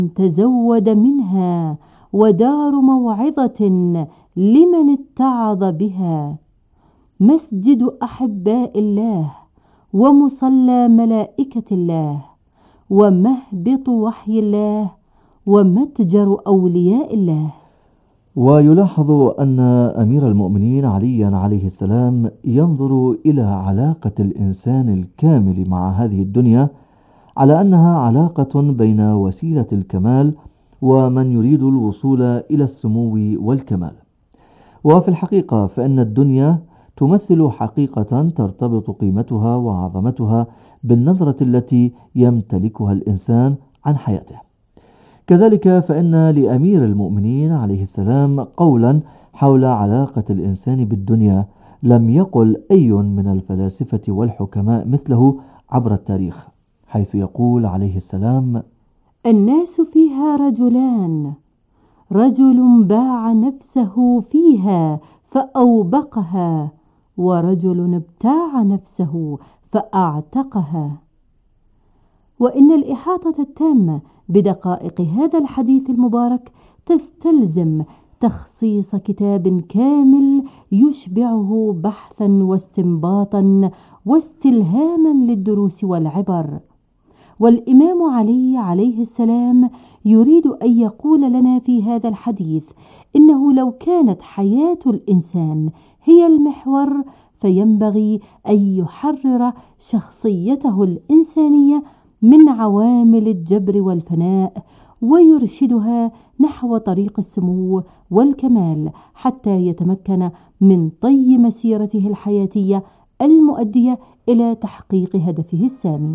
تزود منها، ودار موعظة لمن اتعظ بها، مسجد أحباء الله، ومصلى ملائكة الله، ومهبط وحي الله، ومتجر أولياء الله. ويلاحظ أن أمير المؤمنين عليا عليه السلام ينظر إلى علاقة الإنسان الكامل مع هذه الدنيا على أنها علاقة بين وسيلة الكمال ومن يريد الوصول إلى السمو والكمال. وفي الحقيقة فإن الدنيا تمثل حقيقة ترتبط قيمتها وعظمتها بالنظرة التي يمتلكها الإنسان عن حياته. كذلك فإن لأمير المؤمنين عليه السلام قولا حول علاقة الإنسان بالدنيا لم يقل أي من الفلاسفة والحكماء مثله عبر التاريخ، حيث يقول عليه السلام: الناس فيها رجلان، رجل باع نفسه فيها فأوبقها، ورجل ابتاع نفسه فأعتقها. وإن الإحاطة التامة بدقائق هذا الحديث المبارك تستلزم تخصيص كتاب كامل يشبعه بحثا واستنباطا واستلهاما للدروس والعبر. والإمام علي عليه السلام يريد أن يقول لنا في هذا الحديث إنه لو كانت حياة الإنسان هي المحور، فينبغي أن يحرر شخصيته الإنسانية من عوامل الجبر والفناء، ويرشدها نحو طريق السمو والكمال، حتى يتمكن من طي مسيرته الحياتية المؤدية إلى تحقيق هدفه السامي.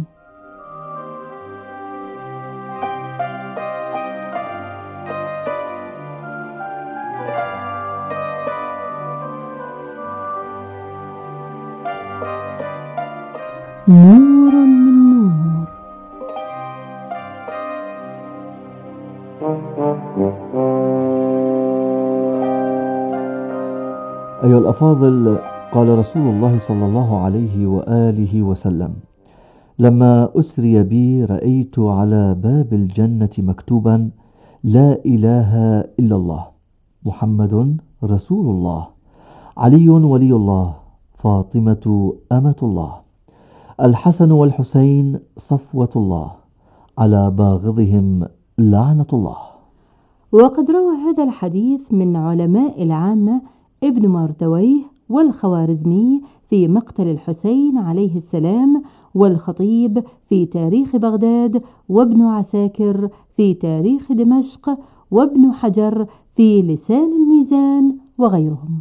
نور من نور. أيها الأفاضل، قال رسول الله صلى الله عليه وآله وسلم: لما أسري بي رأيت على باب الجنة مكتوبا: لا إله إلا الله، محمد رسول الله، علي ولي الله، فاطمة أمة الله، الحسن والحسين صفوة الله، على باغضهم لعنة الله. وقد روى هذا الحديث من علماء العامة ابن مردويه والخوارزمي في مقتل الحسين عليه السلام، والخطيب في تاريخ بغداد، وابن عساكر في تاريخ دمشق، وابن حجر في لسان الميزان، وغيرهم.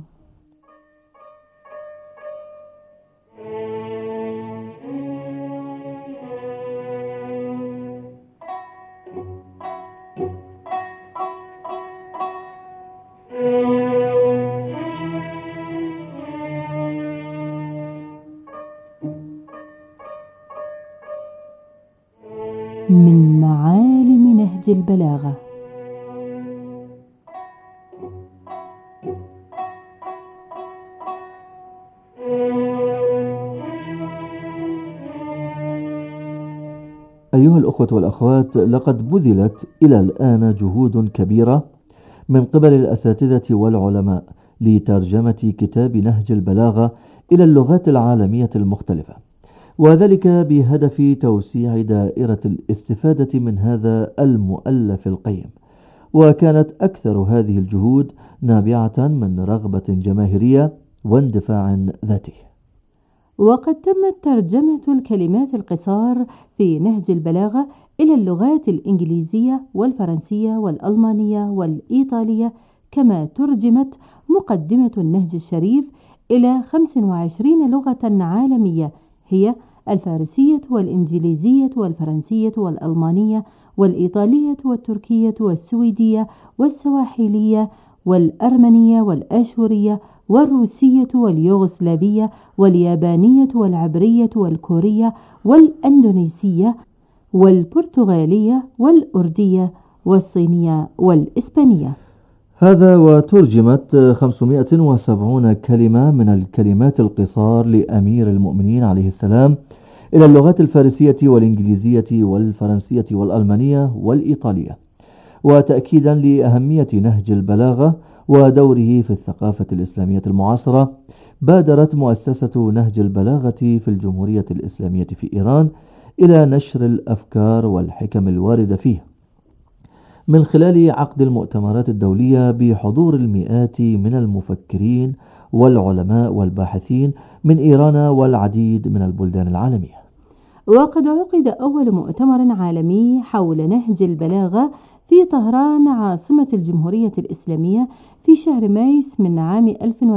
من معالم نهج البلاغة. أيها الأخوة والأخوات، لقد بذلت إلى الآن جهود كبيرة من قبل الأساتذة والعلماء لترجمة كتاب نهج البلاغة إلى اللغات العالمية المختلفة، وذلك بهدف توسيع دائرة الاستفادة من هذا المؤلف القيم. وكانت أكثر هذه الجهود نابعة من رغبة جماهيرية واندفاع ذاتي. وقد تمت ترجمة الكلمات القصار في نهج البلاغة إلى اللغات الإنجليزية والفرنسية والألمانية والإيطالية، كما ترجمت مقدمة النهج الشريف إلى 25 لغة عالمية، هي الفارسية والإنجليزية والفرنسية والألمانية والإيطالية والتركية والسويدية والسواحلية والأرمنية والآشورية والروسية واليوغوسلافية واليابانية والعبرية والكورية والأندونيسية والبرتغالية والأردية والصينية والإسبانية. هذا وترجمت 570 كلمة من الكلمات القصار لأمير المؤمنين عليه السلام إلى اللغات الفارسية والإنجليزية والفرنسية والألمانية والإيطالية، وتأكيدا لأهمية نهج البلاغة ودوره في الثقافة الإسلامية المعاصرة، بادرت مؤسسة نهج البلاغة في الجمهورية الإسلامية في إيران إلى نشر الأفكار والحكم الواردة فيه من خلال عقد المؤتمرات الدولية بحضور المئات من المفكرين والعلماء والباحثين من إيران والعديد من البلدان العالمية. وقد عقد أول مؤتمر عالمي حول نهج البلاغة في طهران عاصمة الجمهورية الإسلامية في شهر مايس من عام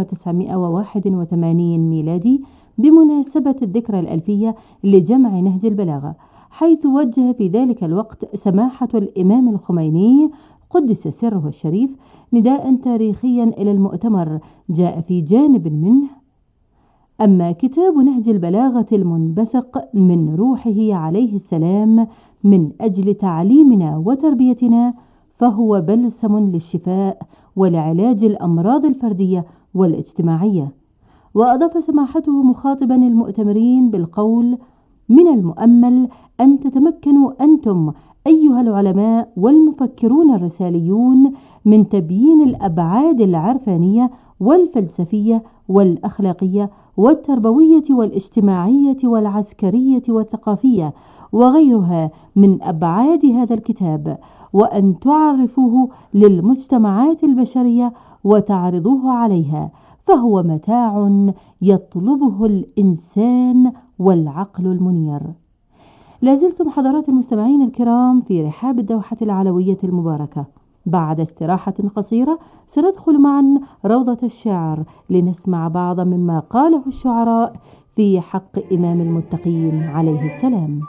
1981 ميلادي بمناسبة الذكرى الألفية لجمع نهج البلاغة، حيث وجه في ذلك الوقت سماحة الإمام الخميني قدس سره الشريف نداء تاريخيا إلى المؤتمر جاء في جانب منه: أما كتاب نهج البلاغة المنبثق من روحه عليه السلام من أجل تعليمنا وتربيتنا فهو بلسم للشفاء ولعلاج الأمراض الفردية والاجتماعية. وأضاف سماحته مخاطبا المؤتمرين بالقول: من المؤمل أن تتمكنوا أنتم أيها العلماء والمفكرون الرساليون من تبيين الأبعاد العرفانية والفلسفية والأخلاقية والتربوية والاجتماعية والعسكرية والثقافية وغيرها من أبعاد هذا الكتاب، وأن تعرفوه للمجتمعات البشرية وتعرضوه عليها، فهو متاع يطلبه الإنسان والعقل المنير. لازلتم حضرات المستمعين الكرام في رحاب الدوحة العلوية المباركة. بعد استراحة قصيرة سندخل معا روضة الشعر لنسمع بعضا مما قاله الشعراء في حق إمام المتقين عليه السلام.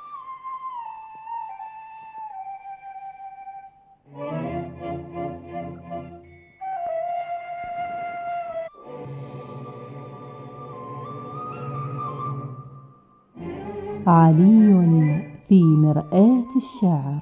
علي في مرآة الشعر.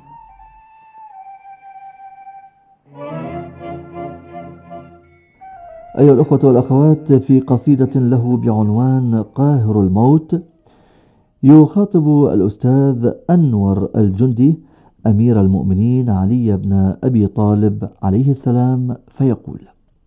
أيها الأخوة والأخوات، في قصيدة له بعنوان قاهر الموت يخاطب الأستاذ أنور الجندي أمير المؤمنين علي بن أبي طالب عليه السلام فيقول: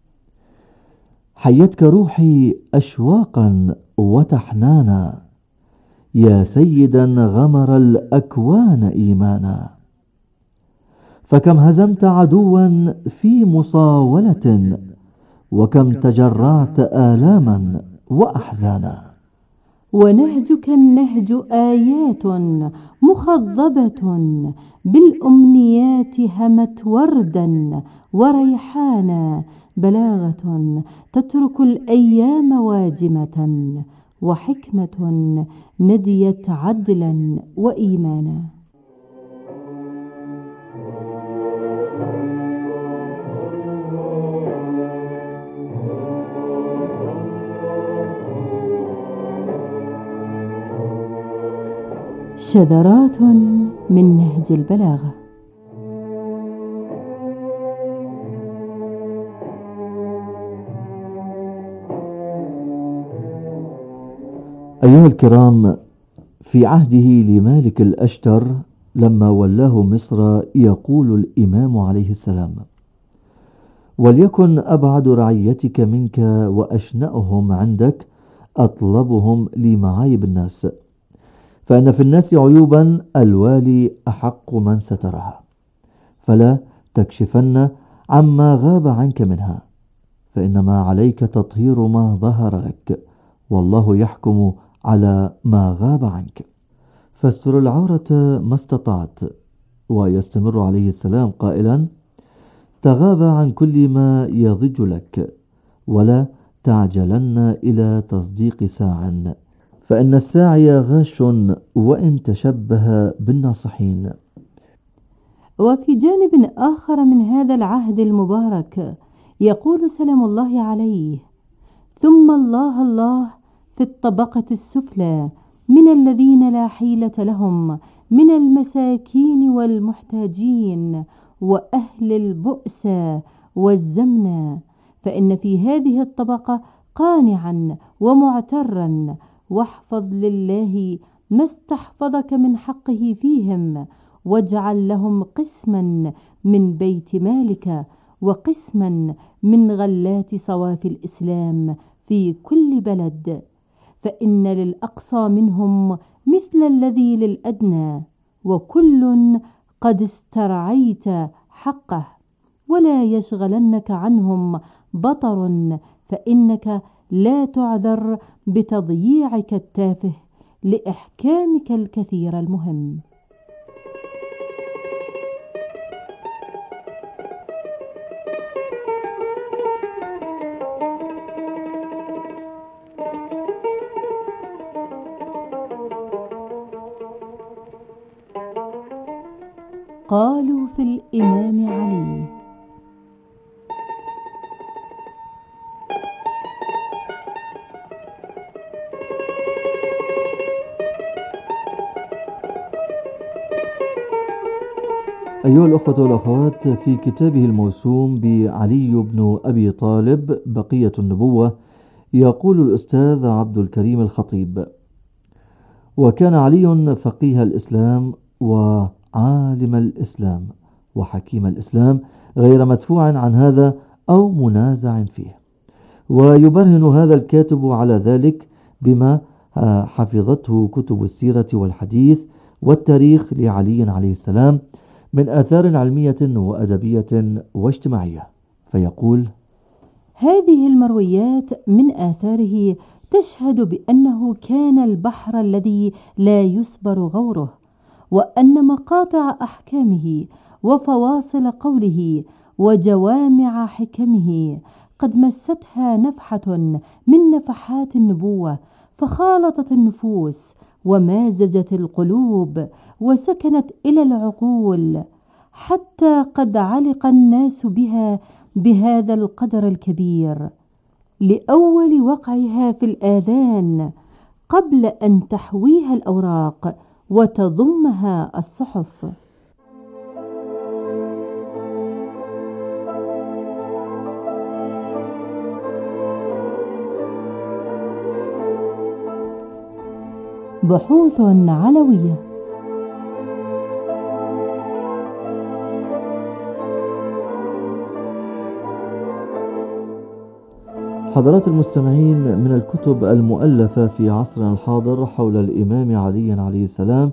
حيتك روحي أشواقا وتحنانا، يا سيدا غمر الأكوان إيمانا، فكم هزمت عدوا في مصاولة، وكم تجرعت آلاما وأحزانا. ونهجك النهج آيات مخضبة بالأمنيات همت وردا وريحانا، بلاغة تترك الأيام واجمة، وحكمة نديت عدلا وإيمانا. شذرات من نهج البلاغة. أيها الكرام، في عهده لمالك الأشتر لما ولاه مصر يقول الإمام عليه السلام: وليكن أبعد رعيتك منك وأشنأهم عندك أطلبهم لمعايب الناس، فإن في الناس عيوبا الوالي أحق من سترها، فلا تكشفن عما غاب عنك منها، فإنما عليك تطهير ما ظهر لك، والله يحكم على ما غاب عنك، فاستر العورة ما استطعت. ويستمر عليه السلام قائلا: تغاب عن كل ما يضج لك، ولا تعجلن إلى تصديق ساع، فإن الساعي غاش وإن تشبه بالناصحين. وفي جانب آخر من هذا العهد المبارك يقول سلام الله عليه: ثم الله الله في الطبقة السفلى من الذين لا حيلة لهم من المساكين والمحتاجين وأهل البؤس والزمن، فإن في هذه الطبقة قانعا ومعترا، واحفظ لله ما استحفظك من حقه فيهم، واجعل لهم قسما من بيت مالك وقسما من غلات صواف الإسلام في كل بلد، فإن للأقصى منهم مثل الذي للأدنى، وكل قد استرعيت حقه، ولا يشغلنك عنهم بطر، فإنك لا تعذر بتضييعك التافه لإحكامك الكثير المهم. قالوا في الإمام علي: أيها الأخوة والأخوات، في كتابه الموسوم بعلي بن أبي طالب بقية النبوة يقول الأستاذ عبد الكريم الخطيب: وكان علي فقيه الإسلام وعالم الإسلام وحكيم الإسلام، غير مدفوع عن هذا أو منازع فيه. ويبرهن هذا الكاتب على ذلك بما حفظته كتب السيرة والحديث والتاريخ لعلي عليه السلام من آثار علمية وأدبية واجتماعية، فيقول: هذه المرويات من آثاره تشهد بأنه كان البحر الذي لا يسبر غوره، وأن مقاطع أحكامه وفواصل قوله وجوامع حكمه قد مستها نفحة من نفحات النبوة، فخالطت النفوس ومازجت القلوب وسكنت إلى العقول، حتى قد علق الناس بها بهذا القدر الكبير لأول وقعها في الآذان قبل أن تحويها الأوراق وتضمها الصحف. بحوث علوية. حضرات المستمعين، من الكتب المؤلفة في عصرنا الحاضر حول الإمام علي عليه السلام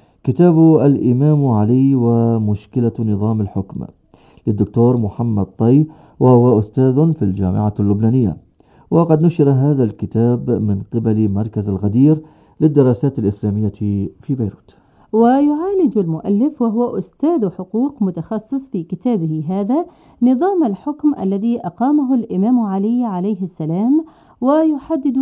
كتاب الإمام علي ومشكلة نظام الحكم للدكتور محمد طي، وهو أستاذ في الجامعة اللبنانية، وقد نشر هذا الكتاب من قبل مركز الغدير للدراسات الإسلامية في بيروت. ويعالج المؤلف وهو أستاذ حقوق متخصص في كتابه هذا نظام الحكم الذي أقامه الإمام علي عليه السلام، ويحدد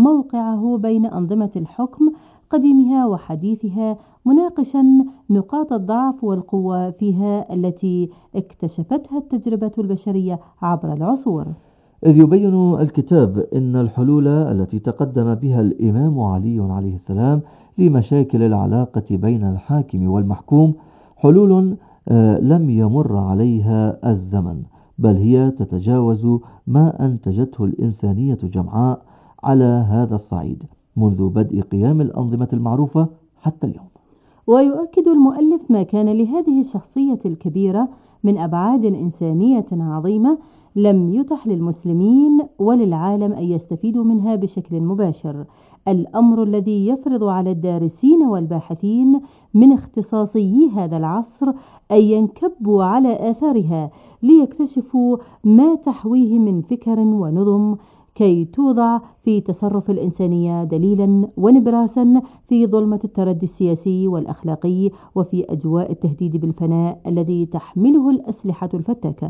موقعه بين أنظمة الحكم قديمها وحديثها، مناقشا نقاط الضعف والقوة فيها التي اكتشفتها التجربة البشرية عبر العصور. إذ يبين الكتاب أن الحلول التي تقدم بها الإمام علي عليه السلام لمشاكل العلاقة بين الحاكم والمحكوم حلول لم يمر عليها الزمن، بل هي تتجاوز ما أنتجته الإنسانية جمعاء على هذا الصعيد منذ بدء قيام الأنظمة المعروفة حتى اليوم. ويؤكد المؤلف ما كان لهذه الشخصية الكبيرة من أبعاد إنسانية عظيمة لم يتح للمسلمين وللعالم أن يستفيدوا منها بشكل مباشر، الأمر الذي يفرض على الدارسين والباحثين من اختصاصيي هذا العصر أن ينكبوا على آثارها ليكتشفوا ما تحويه من فكر ونظم، كي توضع في تصرف الإنسانية دليلا ونبراسا في ظلمة التردي السياسي والأخلاقي وفي أجواء التهديد بالفناء الذي تحمله الأسلحة الفتاكة.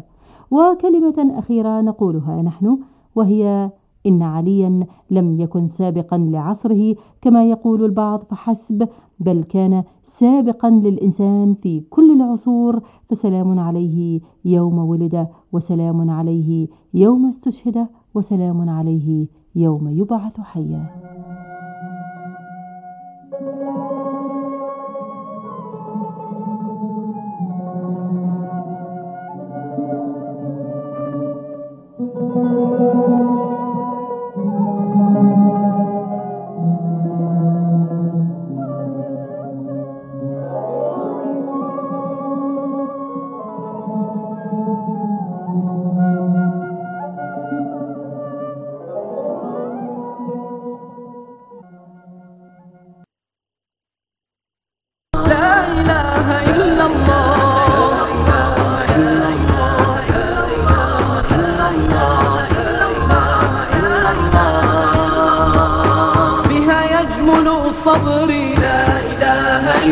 وكلمة أخيرة نقولها نحن، وهي إن عليا لم يكن سابقا لعصره كما يقول البعض فحسب، بل كان سابقا للإنسان في كل العصور، فسلام عليه يوم ولد، وسلام عليه يوم استشهد، وسلام عليه يوم يبعث حيا.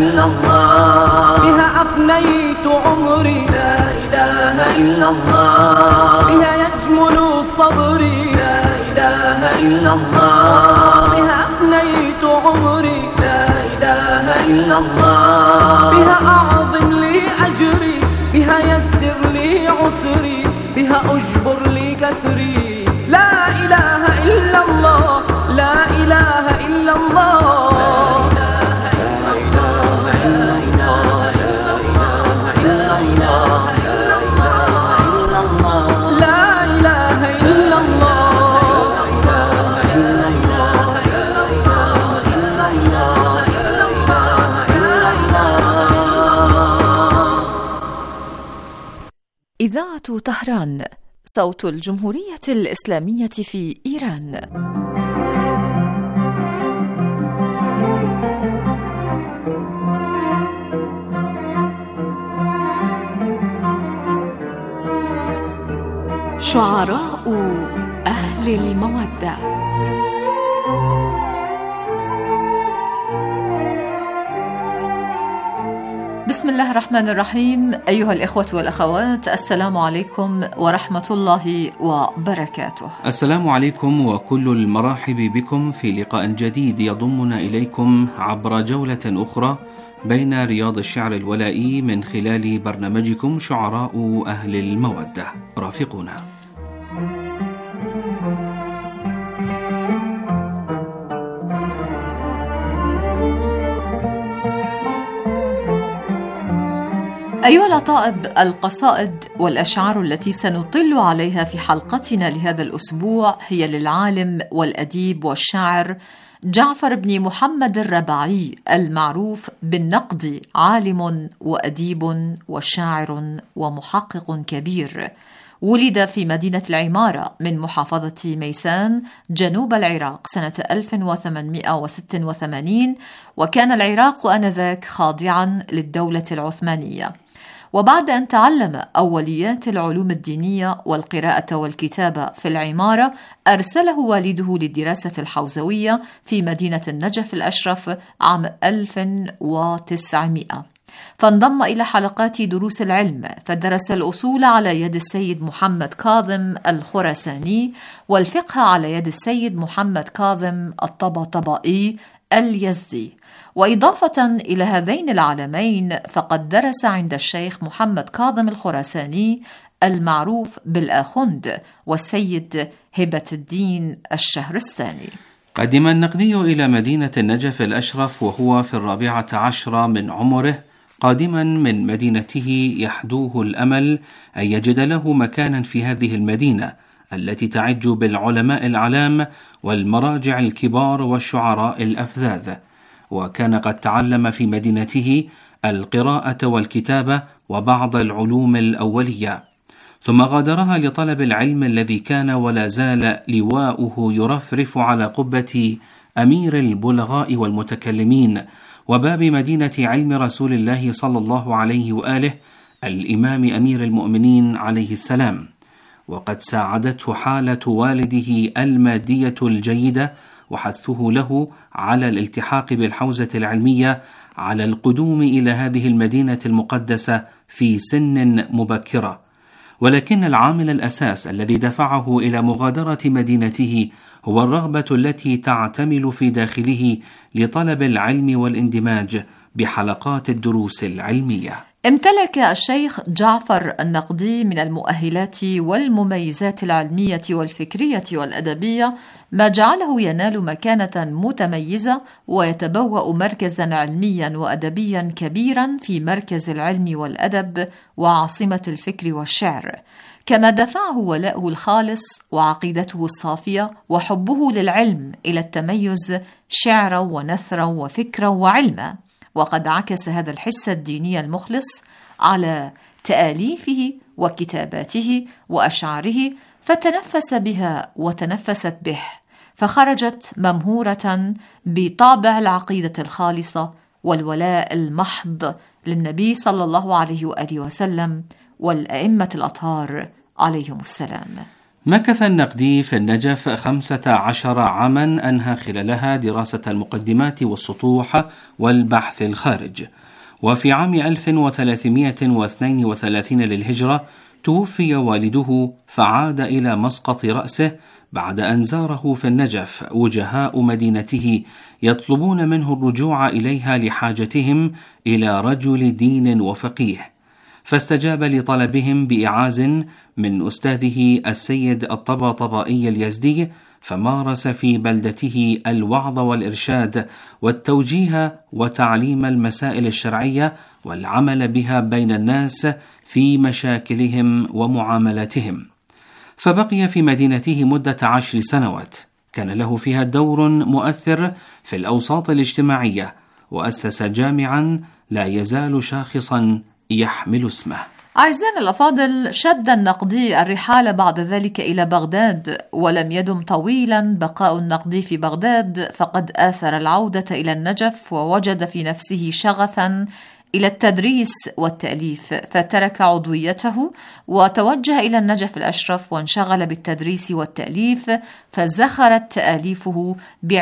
إلا الله بها أفنيت عمري لا إله إلا الله بها يجمل صبري لا إله إلا الله بها أفنيت عمري لا إله إلا الله بها أعظم لي أجري بها يسر لي عسري بها أجبر لي كسري لا إله إلا الله لا إله إلا الله إذاعة طهران صوت الجمهورية الإسلامية في إيران. شعراء أهل المودة. بسم الله الرحمن الرحيم. أيها الإخوة والأخوات، السلام عليكم ورحمة الله وبركاته. السلام عليكم وكل المراحب بكم في لقاء جديد يضمنا إليكم عبر جولة أخرى بين رياض الشعر الولائي من خلال برنامجكم شعراء أهل المودة. رافقونا. أيها الأطائب، القصائد والأشعار التي سنطل عليها في حلقتنا لهذا الأسبوع هي للعالم والأديب والشاعر جعفر بن محمد الرباعي المعروف بالنقدي، عالم وأديب وشاعر ومحقق كبير. ولد في مدينة العمارة من محافظة ميسان جنوب العراق سنة 1886، وكان العراق آنذاك خاضعا للدولة العثمانية. وبعد أن تعلم أوليات العلوم الدينية والقراءة والكتابة في العمارة، أرسله والده للدراسة الحوزوية في مدينة النجف الأشرف عام 1900، فانضم إلى حلقات دروس العلم، فدرس الأصول على يد السيد محمد كاظم الخراساني، والفقه على يد السيد محمد كاظم الطباطبائي اليزدي. وإضافة إلى هذين العالمين فقد درس عند الشيخ محمد كاظم الخراساني المعروف بالآخند والسيد هبة الدين الشهرستاني. قدم النقدي إلى مدينة النجف الأشرف وهو في 14 من عمره، قادما من مدينته يحدوه الأمل أن يجد له مكانا في هذه المدينة التي تعج بالعلماء الأعلام والمراجع الكبار والشعراء الأفذاذ. وكان قد تعلم في مدينته القراءة والكتابة وبعض العلوم الأولية، ثم غادرها لطلب العلم الذي كان ولا زال لواؤه يرفرف على قبة أمير البلغاء والمتكلمين وباب مدينة علم رسول الله صلى الله عليه وآله الإمام أمير المؤمنين عليه السلام. وقد ساعدته حالة والده المادية الجيدة وحثه له على الالتحاق بالحوزة العلمية على القدوم إلى هذه المدينة المقدسة في سن مبكرة. ولكن العامل الأساس الذي دفعه إلى مغادرة مدينته هو الرغبة التي تعتمل في داخله لطلب العلم والاندماج بحلقات الدروس العلمية. امتلك الشيخ جعفر النقدي من المؤهلات والمميزات العلمية والفكرية والأدبية ما جعله ينال مكانة متميزة ويتبوأ مركزا علميا وأدبيا كبيرا في مركز العلم والأدب وعاصمة الفكر والشعر، كما دفعه ولاؤه الخالص وعقيدته الصافية وحبه للعلم إلى التميز شعرا ونثرا وفكرا وعلما. وقد عكس هذا الحس الديني المخلص على تآليفه وكتاباته وأشعاره، فتنفس بها وتنفست به، فخرجت ممهورة بطابع العقيدة الخالصة والولاء المحض للنبي صلى الله عليه وآله وسلم والأئمة الأطهار عليهم السلام. مكث النقدي في النجف 15 عاما أنهى خلالها دراسة المقدمات والسطوح والبحث الخارج. وفي عام 1332 للهجرة توفي والده، فعاد إلى مسقط رأسه بعد أن زاره في النجف وجهاء مدينته يطلبون منه الرجوع إليها لحاجتهم إلى رجل دين وفقيه، فاستجاب لطلبهم بإعاز من أستاذه السيد الطباطبائي اليزدي، فمارس في بلدته الوعظ والإرشاد والتوجيه وتعليم المسائل الشرعية والعمل بها بين الناس في مشاكلهم ومعاملاتهم. فبقي في مدينته مدة 10 سنوات، كان له فيها دور مؤثر في الأوساط الاجتماعية، وأسس جامعا لا يزال شاخصا يحمل اسمه. أعزائنا الأفاضل، شد النقدي الرحال بعد ذلك إلى بغداد، ولم يدم طويلا بقاء النقدي في بغداد، فقد آثر العودة إلى النجف ووجد في نفسه شغفا إلى التدريس والتأليف، فترك عضويته وتوجه إلى النجف الأشرف وانشغل بالتدريس والتأليف، فزخرت تأليفه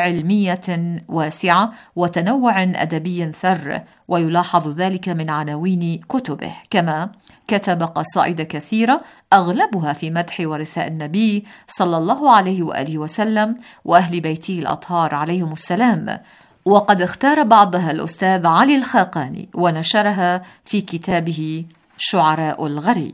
بعلمية واسعة وتنوع أدبي ثر، ويلاحظ ذلك من عناوين كتبه. كما كتب قصائد كثيرة أغلبها في مدح ورثاء النبي صلى الله عليه وآله وسلم وأهل بيته الأطهار عليهم السلام، وقد اختار بعضها الأستاذ علي الخاقاني ونشرها في كتابه شعراء الغري.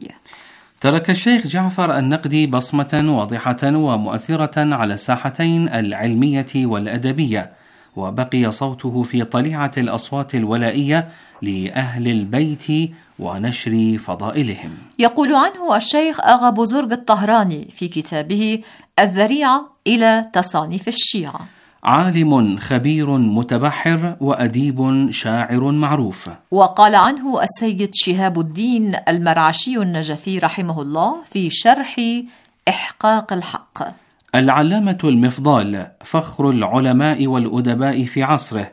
ترك الشيخ جعفر النقدي بصمة واضحة ومؤثرة على الساحتين العلمية والأدبية، وبقي صوته في طليعة الأصوات الولائية لأهل البيت ونشر فضائلهم. يقول عنه الشيخ آغا بزرگ الطهراني في كتابه الذريعة إلى تصانيف الشيعة: عالم خبير متبحر وأديب شاعر معروف. وقال عنه السيد شهاب الدين المرعشي النجفي رحمه الله في شرح إحقاق الحق: العلامة المفضال، فخر العلماء والأدباء في عصره،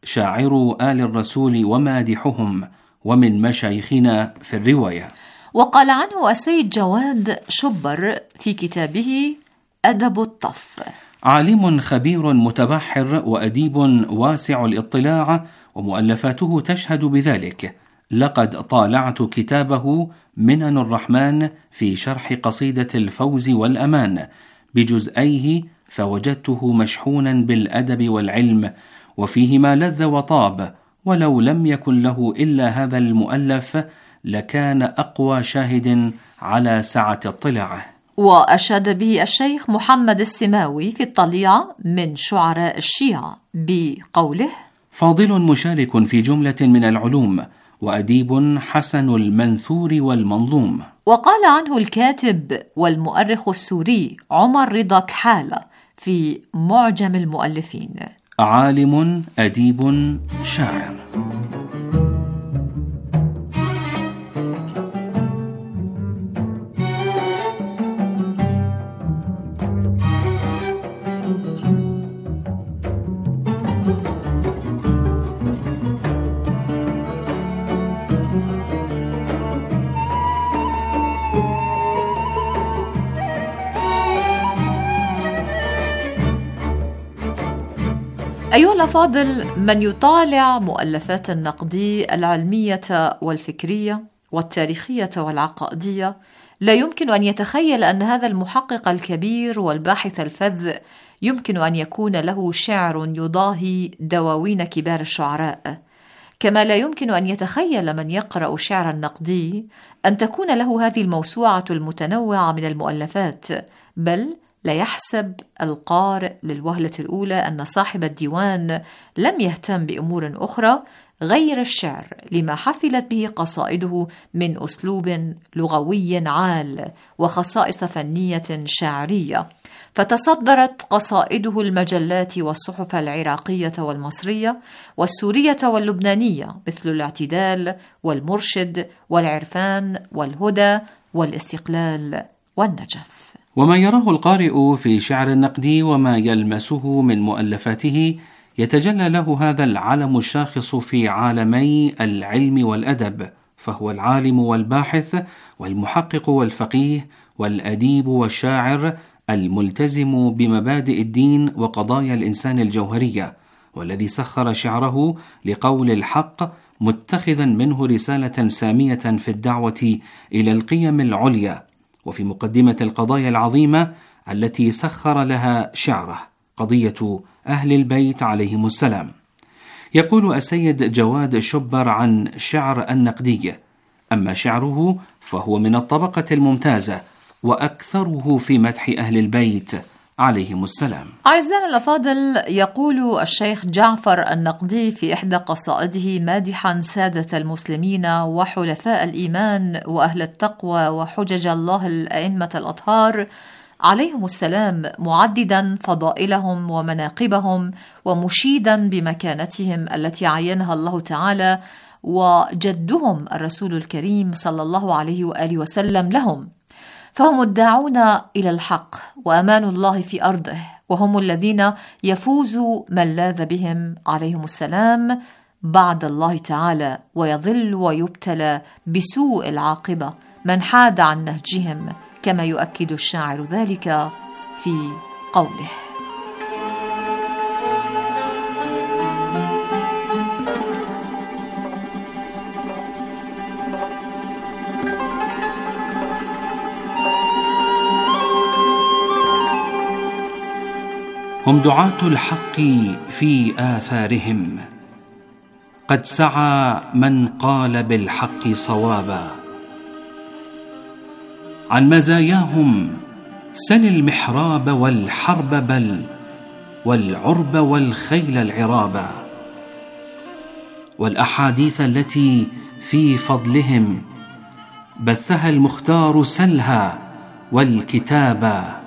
شاعر آل الرسول ومادحهم، ومن مشايخنا في الرواية. وقال عنه السيد جواد شبر في كتابه أدب الطف: عالم خبير متبحر وأديب واسع الاطلاع، ومؤلفاته تشهد بذلك. لقد طالعت كتابه منن الرحمن في شرح قصيدة الفوز والأمان بجزئيه، فوجدته مشحونا بالأدب والعلم، وفيه ما لذ وطاب، ولو لم يكن له إلا هذا المؤلف لكان أقوى شاهد على سعة اطلاعه. وأشاد به الشيخ محمد السماوي في الطليعة من شعراء الشيعة بقوله: فاضل مشارك في جملة من العلوم، وأديب حسن المنثور والمنظوم. وقال عنه الكاتب والمؤرخ السوري عمر رضا كحالة في معجم المؤلفين: عالم أديب شاعر. أيها الأفاضل، من يطالع مؤلفات النقدي العلمية والفكرية والتاريخية والعقائدية لا يمكن أن يتخيل أن هذا المحقق الكبير والباحث الفذ يمكن أن يكون له شعر يضاهي دواوين كبار الشعراء، كما لا يمكن أن يتخيل من يقرأ شعر النقدي أن تكون له هذه الموسوعة المتنوعة من المؤلفات، بل لا يحسب القارئ للوهلة الأولى أن صاحب الديوان لم يهتم بأمور أخرى غير الشعر، لما حفلت به قصائده من أسلوب لغوي عال وخصائص فنية شاعرية، فتصدرت قصائده المجلات والصحف العراقية والمصرية والسورية واللبنانية، مثل الاعتدال والمرشد والعرفان والهدى والاستقلال والنجف. وما يراه القارئ في شعر النقدي وما يلمسه من مؤلفاته يتجلى له هذا العلم الشاخص في عالمي العلم والأدب، فهو العالم والباحث والمحقق والفقيه والأديب والشاعر الملتزم بمبادئ الدين وقضايا الإنسان الجوهرية، والذي سخر شعره لقول الحق متخذا منه رسالة سامية في الدعوة إلى القيم العليا. وفي مقدمة القضايا العظيمة التي سخر لها شعره قضية أهل البيت عليهم السلام. يقول السيد جواد شبر عن شعر النقدي: أما شعره فهو من الطبقة الممتازة، وأكثره في مدح أهل البيت عليهم السلام. أعزائنا الأفاضل، يقول الشيخ جعفر النقدي في إحدى قصائده مادحا سادة المسلمين وحلفاء الإيمان وأهل التقوى وحجج الله الأئمة الأطهار عليهم السلام، معددا فضائلهم ومناقبهم ومشيدا بمكانتهم التي عينها الله تعالى وجدهم الرسول الكريم صلى الله عليه وآله وسلم لهم، فهم الداعون إلى الحق وأمان الله في أرضه، وهم الذين يفوز من لاذ بهم عليهم السلام بعد الله تعالى، ويضل ويبتلى بسوء العاقبة من حاد عن نهجهم، كما يؤكد الشاعر ذلك في قوله: هم دعاة الحق في آثارهم، قد سعى من قال بالحق صوابا. عن مزاياهم سل المحراب والحرب بل، والعرب والخيل العرابا، والأحاديث التي في فضلهم بثها المختار سلها والكتابا.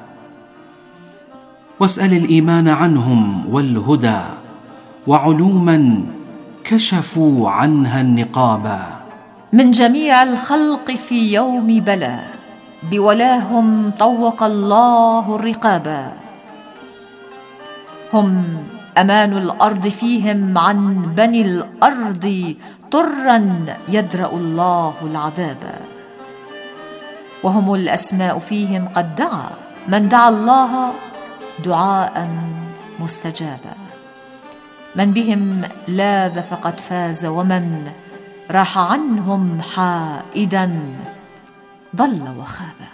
واسأل الإيمان عنهم والهدى، وعلوما كشفوا عنها النقابا. من جميع الخلق في يوم بلا، بولاهم طوق الله الرقابا. هم أمان الأرض فيهم عن بني الأرض، طرا يدرأ الله العذابا. وهم الأسماء فيهم قد دعا من دعا الله دعاء مستجابا. من بهم لاذ فقد فاز، ومن راح عنهم حائدا ضل وخابا.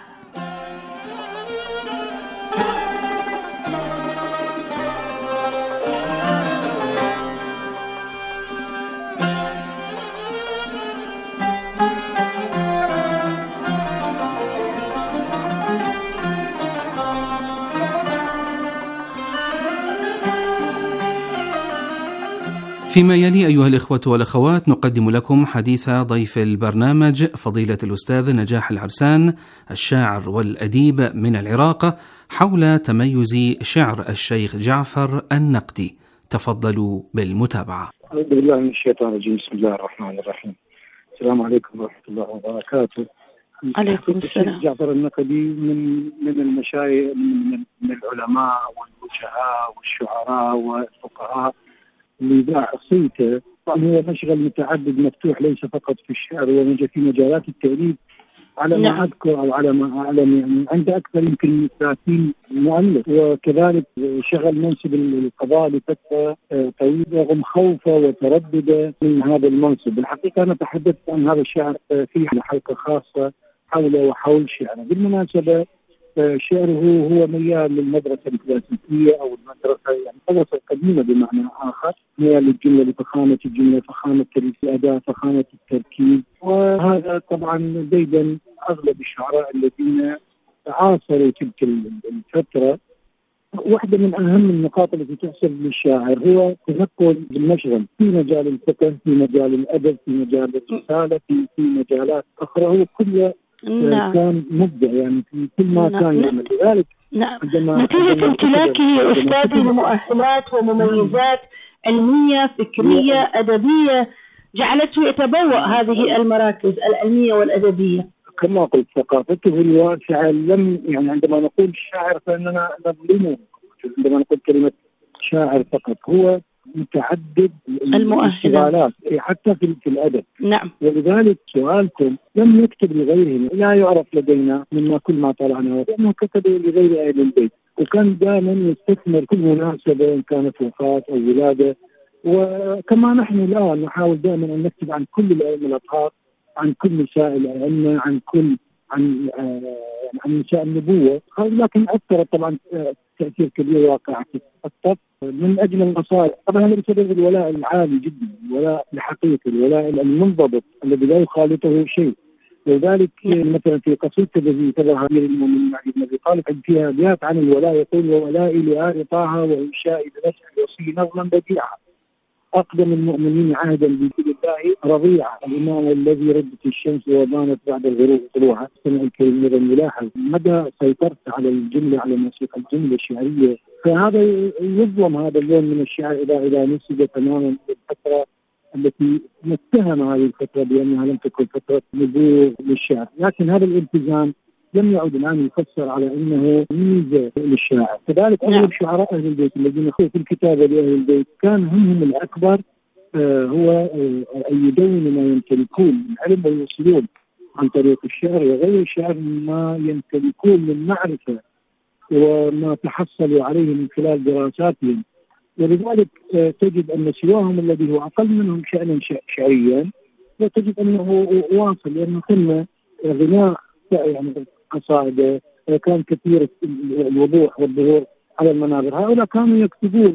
فيما يلي أيها الإخوة والأخوات، نقدم لكم حديث ضيف البرنامج فضيلة الأستاذ نجاح العرسان، الشاعر والأديب من العراق، حول تميز شعر الشيخ جعفر النقدي. تفضلوا بالمتابعة. أعوذ بالله من الشيطان الرجيم. بسم الله الرحمن الرحيم. السلام عليكم ورحمة الله وبركاته. عليكم السلام. الشيخ جعفر النقدي من المشايخ، من العلماء والوجهاء والشعراء والفقهاء اللي باع صيته. طبعا هو مشغل متعدد مفتوح، ليس فقط في الشعر، هو في مجالات التأليف على ما أذكر أو على ما أعلم، يعني عنده أكثر يمكن 30 مؤلف، وكذلك شغل منصب القضاء لفترة طويلة رغم خوفه وتردده من هذا المنصب. الحقيقة أنا تحدثت عن هذا الشعر في حلقة خاصة حوله وحول شعره. بالمناسبة شعره هو ميال للمدرسة الكلاسيكية أو المدرسة، يعني المدرسة القديمة بمعنى آخر، ميال للجملة، لفخامة الجملة، فخامة الأداء، فخامة التركيز. وهذا طبعا ديدا أغلب الشعراء الذين عاصروا تلك الفترة. واحدة من أهم النقاط التي تحسب للشاعر هو تنقل بالمشغل في مجال الفقه، في مجال الأدب، في مجال الرسالة، في مجالات أخرى. هو كلها كان مبدع يعني في كل ما كان يعمل. لذلك نتيجة امتلاكه أستاذي لمؤهلات ومميزات علمية فكرية أدبية جعلته يتبوأ هذه المراكز العلمية والأدبية. كما قلت ثقافته الواسعة لم يعني عندما نقول شاعر فإننا نظلمه. عندما نقول كلمة شاعر فقط هو متعدد المؤهلات حتى في الأدب. نعم. ولذلك سؤالكم لم يكتب لغيرهم، لا يعرف لدينا مما كل ما طلعناه لأنه كتب لغير أهل البيت، وكان دائما يستثمر كل مناسبة إن كانت وفاة أو ولادة. وكما نحن الآن نحاول دائما أن نكتب عن كل الأئمة الأطهار، عن كل نساء الأئمة، عن نساء النبوة، لكن أثر طبعا تأثير كبير واقع في الطب من أجل القصائد. طبعا هذا بسبب الولاء العالي جدا، الولاء الحقيقي، الولاء المنضبط الذي لا يخالطه شيء. لذلك مثلا في قصيدة الذي كتبها أمير المؤمنين علي بن أبي طالب فيها أبيات عن الولاء، يقول: وولائي لآل طه وإنشائي بنفس الوصي نظما بديعا، أقدم المؤمنين عهدا بذكر الله رضيعا، الإمام الذي ردت الشمس وبانت بعد الغروب طلوعا. السمع الكريم يلاحظ مدى سيطرت على الجملة، على موسيقى الجملة الشعرية. فهذا يظلم هذا اللون من الشعر إذا نسج تماما الفترة التي نتهم هذه الفترة بأنها لم تكن فترة نبوغ للشعر. لكن هذا الالتزام لم يعد الآن يفسر على أنه ميزة للشاعر. كذلك أغلب شعراء أهل البيت الذين خلقوا في الكتابة لأهل البيت كان همهم الأكبر هو أن يدونوا ما يمتلكون من علم ويوصلون عن طريق الشعر وغير الشعر ما يمتلكون من معرفة وما تحصلوا عليه من خلال دراساتهم. ولذلك تجد أن سواهم الذي هو أقل منهم شأنا شعريا وتجد أنه واصل، لأنه ثم غناء يعني قصائد كان كثير الوضوح والظهور على المنابر. هؤلاء كانوا يكتبون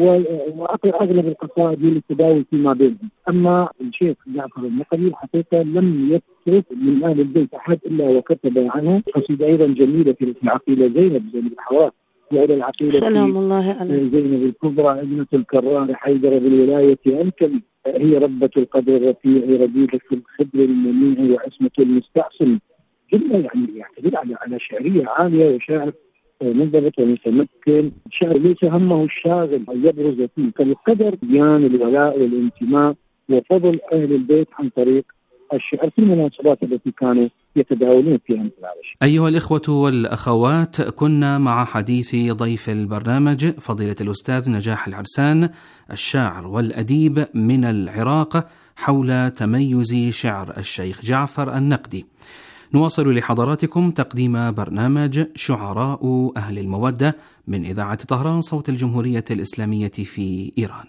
وأغلب القصائد للتداول فيما بينهم. أما الشيخ جعفر النقدي الحقيقة لم يترك من أهل البيت أحد إلا وكتب عنه قصيدة أيضا جميلة في العقيلة زينب الحواس، وإلى العقيلة سلام الله عليه زينب الكبرى ابنة الكرار حيدر بالولاية أنكم، هي ربة القدر الرفيع رديفة الخدر المنيع وعصمة المستعصم. جملة يعني يعتمد على شعرية عالية وشاعر منضبط ومتمكن. الشعر ليس همه الشاغل أن يبرز فيه، فالقدر بيان الولاء والانتماء وفضل أهل البيت عن طريق الشعر في المناسبات التي كانوا يتداولون فيها مثل هذا الشيء. أيها الإخوة والأخوات، كنا مع حديث ضيف البرنامج فضيلة الأستاذ نجاح العرسان، الشاعر والأديب من العراق، حول تميز شعر الشيخ جعفر النقدي. نواصل لحضراتكم تقديم برنامج شعراء أهل المودة من إذاعة طهران صوت الجمهورية الإسلامية في إيران.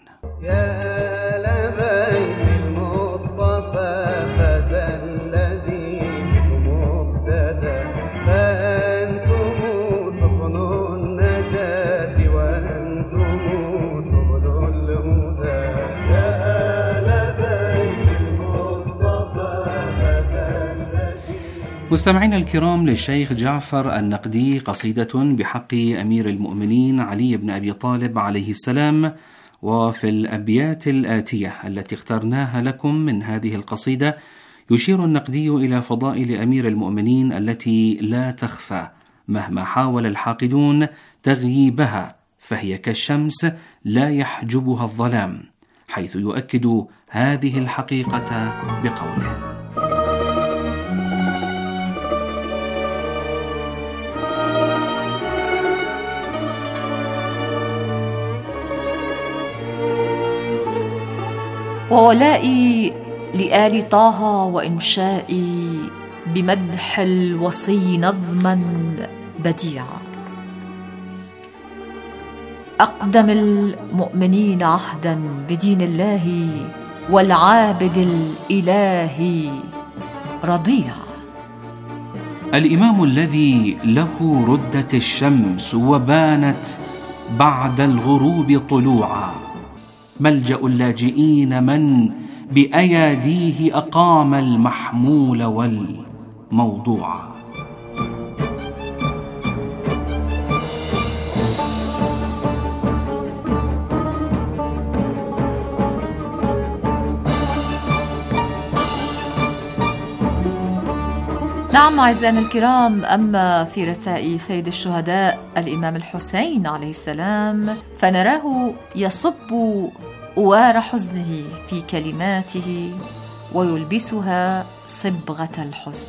يا لبيك المصطفى فذا الذي مبتدى، فأنتم سفن النجاة وأنتم سبل الهدى. يا لبيك المصطفى فذا الذي. مستمعينا الكرام، للشيخ جعفر النقدي قصيدة بحق أمير المؤمنين علي بن أبي طالب عليه السلام. وفي الأبيات الآتية التي اخترناها لكم من هذه القصيدة يشير النقدي إلى فضائل أمير المؤمنين التي لا تخفى مهما حاول الحاقدون تغييبها، فهي كالشمس لا يحجبها الظلام، حيث يؤكد هذه الحقيقة بقوله: وولائي لآل طه وإنشائي بمدح الوصي نظما بديعا، أقدم المؤمنين عهدا بدين الله والعابد الإلهي رضيعا. الإمام الذي له ردت الشمس وبانت بعد الغروب طلوعا، ملجأ اللاجئين من بأياديه أقام المحمول والموضوع. نعم أعزائنا الكرام، أما في رثاء سيد الشهداء الإمام الحسين عليه السلام فنراه يصب أوار حزنه في كلماته ويلبسها صبغة الحزن.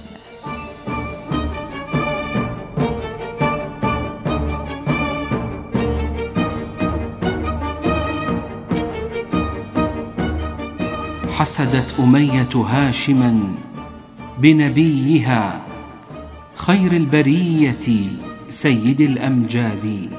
حسدت أمية هاشما بنبيها خير البرية سيد الأمجاد،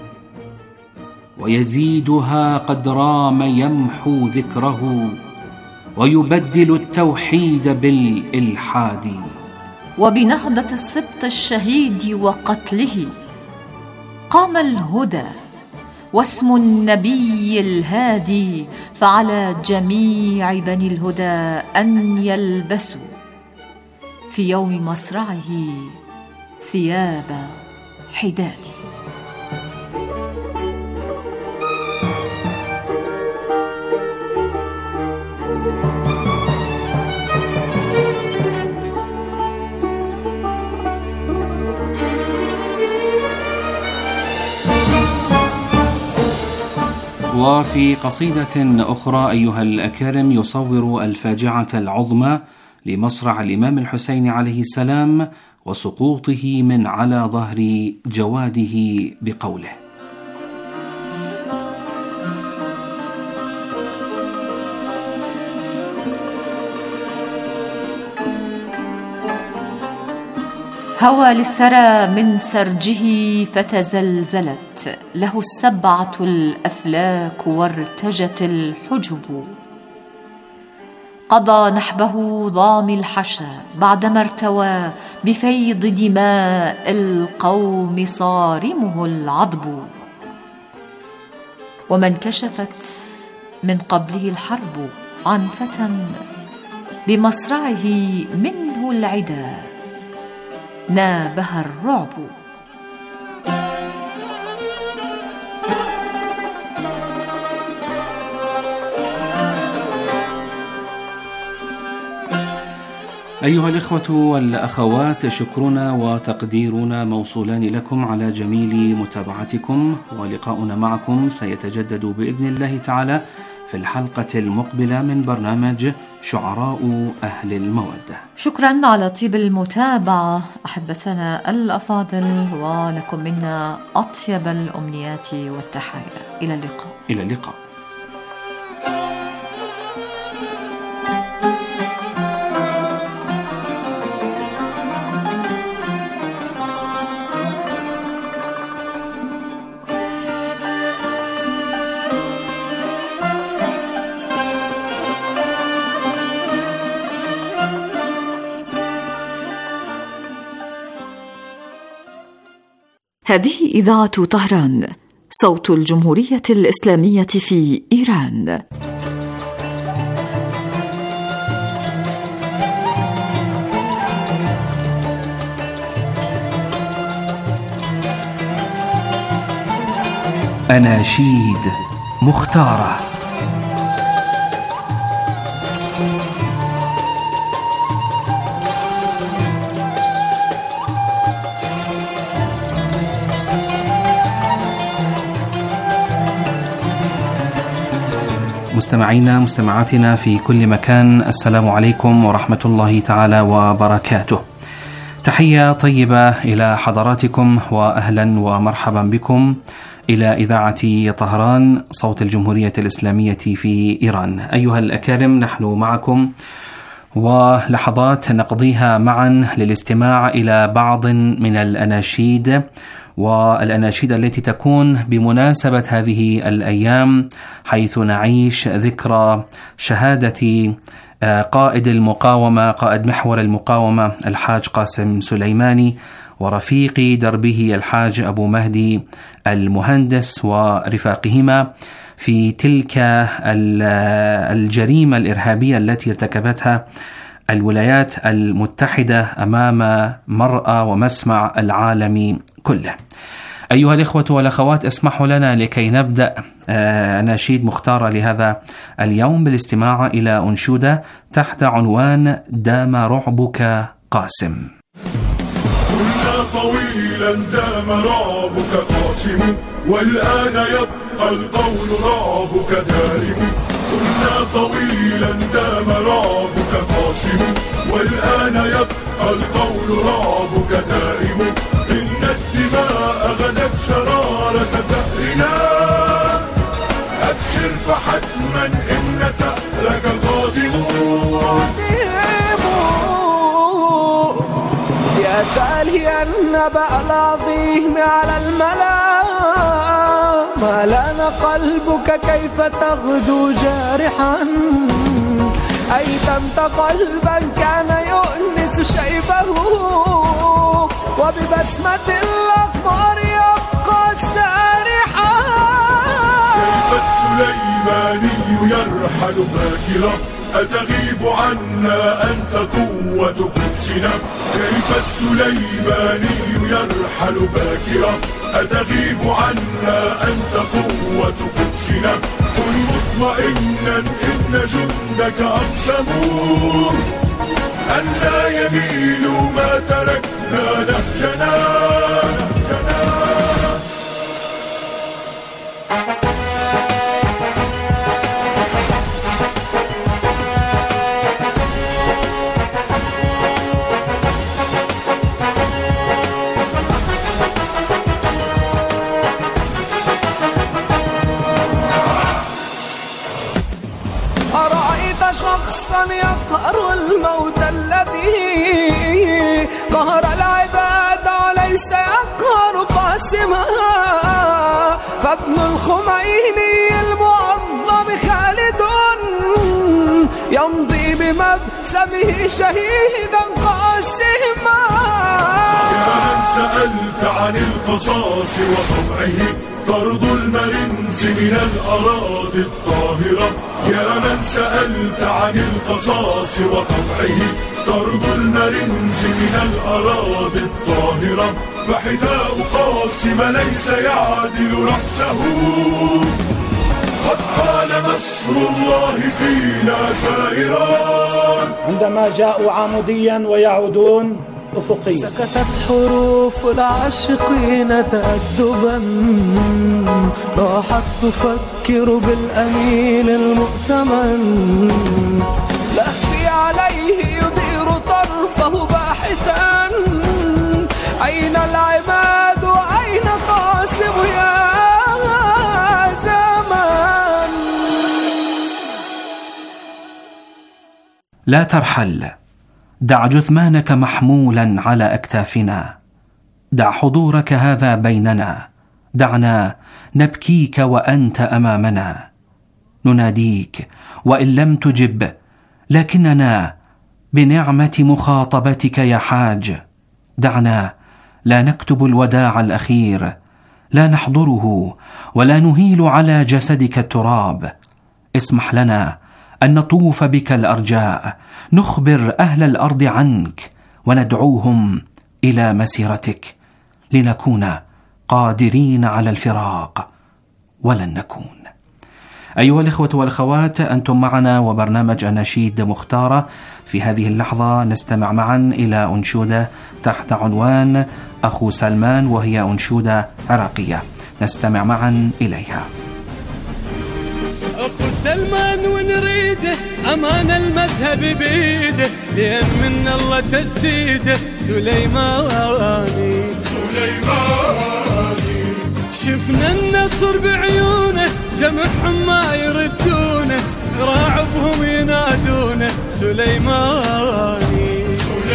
ويزيدها قد رام يمحو ذكره ويبدل التوحيد بالإلحاد. وبنهضة السبط الشهيد وقتله قام الهدى واسم النبي الهادي، فعلى جميع بني الهدى أن يلبسوا في يوم مصرعه ثياب حداد. وفي قصيدة أخرى أيها الأكارم يصور الفاجعة العظمى لمصرع الإمام الحسين عليه السلام وسقوطه من على ظهر جواده بقوله: هوى للثرى من سرجه فتزلزلت له السبعة الأفلاك وارتجت الحجب، قضى نحبه ضامي الحشا بعدما ارتوى بفيض دماء القوم صارمه العضب، ومن كشفت من قبله الحرب عن فتى بمصرعه منه العدا نابها الرعب. أيها الإخوة والأخوات، شكرنا وتقديرنا موصولان لكم على جميل متابعتكم، ولقاؤنا معكم سيتجدد بإذن الله تعالى في الحلقة المقبلة من برنامج شعراء أهل المودة. شكرا على طيب المتابعة أحبتنا الأفاضل، ولكم منا أطيب الأمنيات والتحايا. إلى اللقاء. إلى اللقاء. هذه إذاعة طهران، صوت الجمهورية الإسلامية في إيران. أناشيد مختارة. مستمعينا مستمعاتنا في كل مكان، السلام عليكم ورحمة الله تعالى وبركاته. تحية طيبة إلى حضراتكم، وأهلا ومرحبا بكم إلى إذاعة طهران صوت الجمهورية الإسلامية في إيران. أيها الأكارم، نحن معكم ولحظات نقضيها معا للاستماع إلى بعض من الأناشيد، والأناشيد التي تكون بمناسبة هذه الأيام، حيث نعيش ذكرى شهادة قائد المقاومة، قائد محور المقاومة الحاج قاسم سليماني، ورفيق دربه الحاج أبو مهدي المهندس ورفاقهما في تلك الجريمة الإرهابية التي ارتكبتها الولايات المتحدة أمام مرأى ومسمع العالم كله. أيها الإخوة والأخوات، اسمحوا لنا لكي نبدأ أناشيد مختارة لهذا اليوم بالاستماع إلى أنشودة تحت عنوان دام رعبك قاسم. كنا طويلا دام رعبك قاسم، والآن يبقى القول رعبك دائم. كنا طويلا دام رعبك قاسم، والآن يبقى القول رعبك دائم. إن الدماء غدت شرارة ثأرنا، أبشر فحتما إن ثأرك قادم. عاليا النبأ العظيم على الملا، ما لان قلبك كيف تغدو جارحا، أيتمت قلبا كان يؤنس شيبه، وببسمة الأخبار يبقى سارحا. كيف السليماني يرحل باكرا، أتغيب عنا أنت قوة قدسنا. كيف السليماني يرحل باكرا، أتغيب عنا أنت قوة قدسنا. كن مطمئنا إن جندك أقسموا أن لا يميلوا ما تركنا نهجنا. شخصا يقهر الموت الذي قهر العباد وليس يقهر قاسما، فابن الخميني المعظم خالد يمضي بمبسمه شهيدا قاسما. يا من سألت عن القصاص وطبعه طرد المرنس من الأراضي الطاهرة. يا من سألت عن القصاص وطبعه طرد المرنس من الأراضي الطاهرة. فحذاء قاسم ليس يعدل رأسه، قد قال نصر الله فينا ثائرا. عندما جاءوا عموديا ويعودون أفقيا، سكتت حروف العاشقين تأدبا، راحت تفكر بالأمين المؤتمن. لهفي عليه يدير طرفه باحثا، أين العماد وأين قاسم يا زمان. لا ترحل، دع جثمانك محمولا على أكتافنا، دع حضورك هذا بيننا، دعنا نبكيك وأنت أمامنا. نناديك وإن لم تجب، لكننا بنعمة مخاطبتك يا حاج. دعنا لا نكتب الوداع الأخير، لا نحضره ولا نهيل على جسدك التراب. اسمح لنا أن نطوف بك الأرجاء، نخبر أهل الأرض عنك وندعوهم إلى مسيرتك، لنكون قادرين على الفراق ولن نكون. أيها الإخوة والأخوات، أنتم معنا وبرنامج أناشيد مختارة. في هذه اللحظة نستمع معا إلى أنشودة تحت عنوان أخو سلمان، وهي أنشودة عراقية. نستمع معا إليها. أخو سلمان ونريده أمان المذهب بيده، لأن من الله تسديده سليماني. شفنا النصر بعيونه، جمعهم ما يردونه، راعبهم ينادونه سليماني.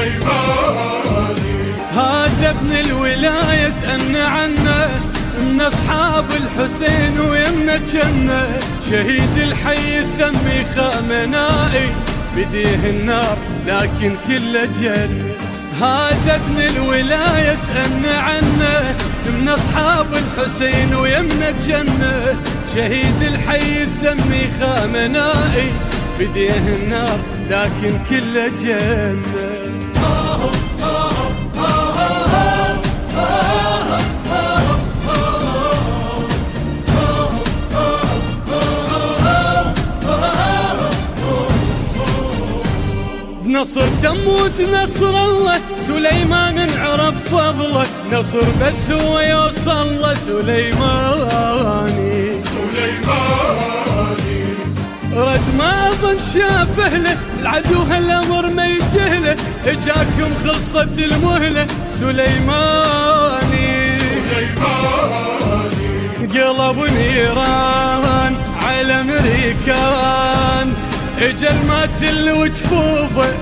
هذا ابن الولاية اسألنا عنه، من أصحاب الحسين ويمنا جنة، شهيد الحي يسمي خامنائي، بديه النار لكن كله جنة. هذا ابن الولاية اسألنا عنه، من أصحاب الحسين ويمنا جنة، شهيد الحي يسمي خامنائي، بديه النار لكن كله جنة. نصر تموز نصر الله، سليمان انعرف فضله، نصر بس هو يوصل له سليماني. رد ما اظن شاف اهله، العدو هالامر ما يجهله، اجاكم خلصت المهله سليماني. قلب نيران على امريكان، اجل ما تل وجفوفه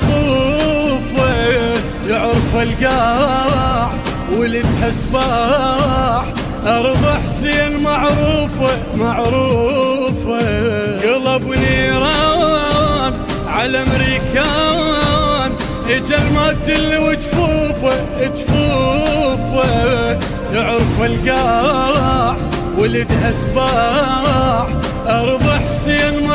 يعرف القاع ولدها سباح أرض حسين معروفة قلب نيران على أمريكان اجل ما تل وجفوفه تعرف القاع ولدها سباح أرض حسين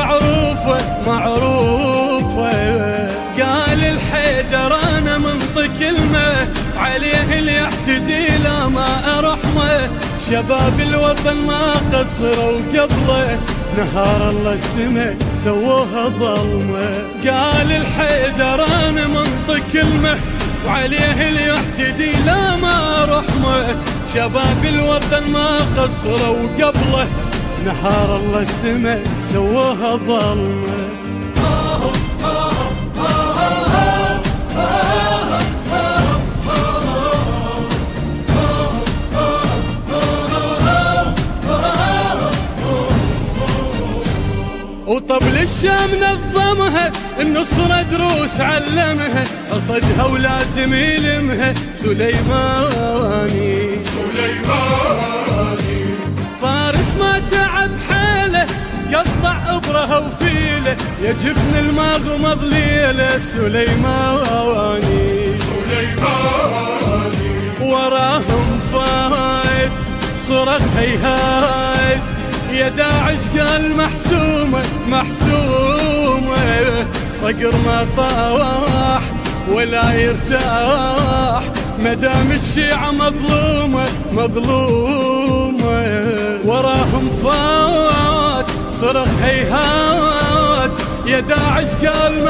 معروفة قال الحيدر أنا منطق كلمة عليه اللي يعتدي لا ما أرحمه شباب الوطن ما قصروا قبله نهار الله السماء سووها ظلمة قال الحيدر أنا منطق كلمة وعليه اللي يعتدي لا ما رحمه شباب الوطن ما قصروا قبله نهار الله السماء سووها ظلمة وطبل الشام نظمها النصرة دروس علمها قصدها ولازم يلمها سليماني فارس ما تعب حاله قطع ابرها وفيله يا جفن الماغمض ليله سليماني وراهم فايت صرخ هيهات يا داعش قال محسومة صقر ما طاح ولا يرتاح مدام الشيعة مظلومة وراهم فات صرخ هيهات يا داعش قال